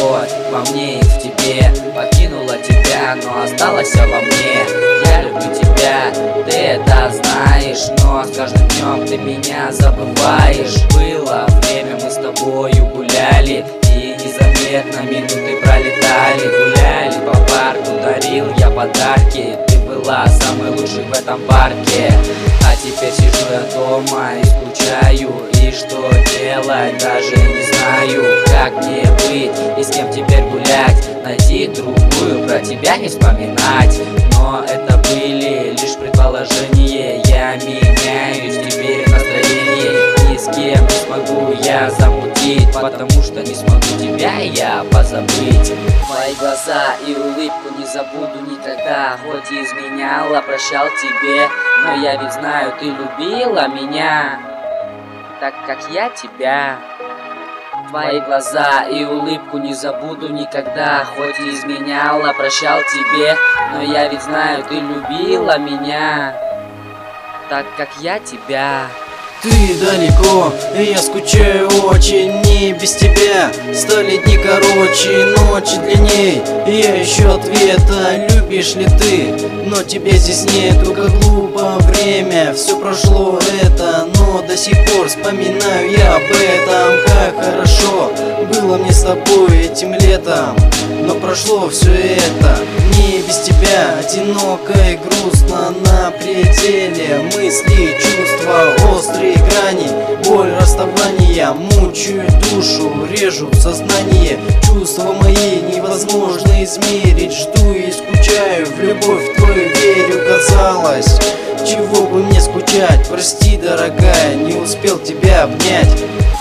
любовь во мне и в тебе. Покинула тебя, но осталась во мне. Я люблю тебя, ты это знаешь, но с каждым днем ты меня забываешь. Было время, мы с тобою гуляли, и незаметно минуты пролетали. Гуляли по парку, дарил я подарки, ты была самой лучшей в этом парке. А теперь сижу я дома и скучаю, и что делать даже не знаю. Как мне быть и с кем теперь гулять, найти другую, про тебя не вспоминать. Но это были лишь предположения, я меняюсь теперь настроение. Ни с кем не смогу я замутить, потому что не смогу тебя я позабыть. Твои глаза и улыбку не забуду никогда. Хоть и изменяла, прощал тебе, но я ведь знаю, ты любила меня так, как я тебя. Твои глаза и улыбку не забуду никогда. Хоть и изменяла, прощал тебе, но я ведь знаю, ты любила меня так, как я тебя. Ты далеко, и я скучаю очень, не без тебя. Стали дни короче, ночи длинней, и я ищу ответа, любишь ли ты? Но тебя здесь нету, как глупо время. Все прошло это, но до сих пор вспоминаю я об этом. Как хорошо было мне с тобой этим летом, но прошло все это не без тебя. Одиноко и грустно на пределе, мысли, чувства, острые грани, боль расставания мучают душу, режут сознание. Чувства мои невозможно измерить, жду и скучаю, в любовь твою верю. Казалось, чего бы мне скучать, прости, дорогая, не успел тебя обнять.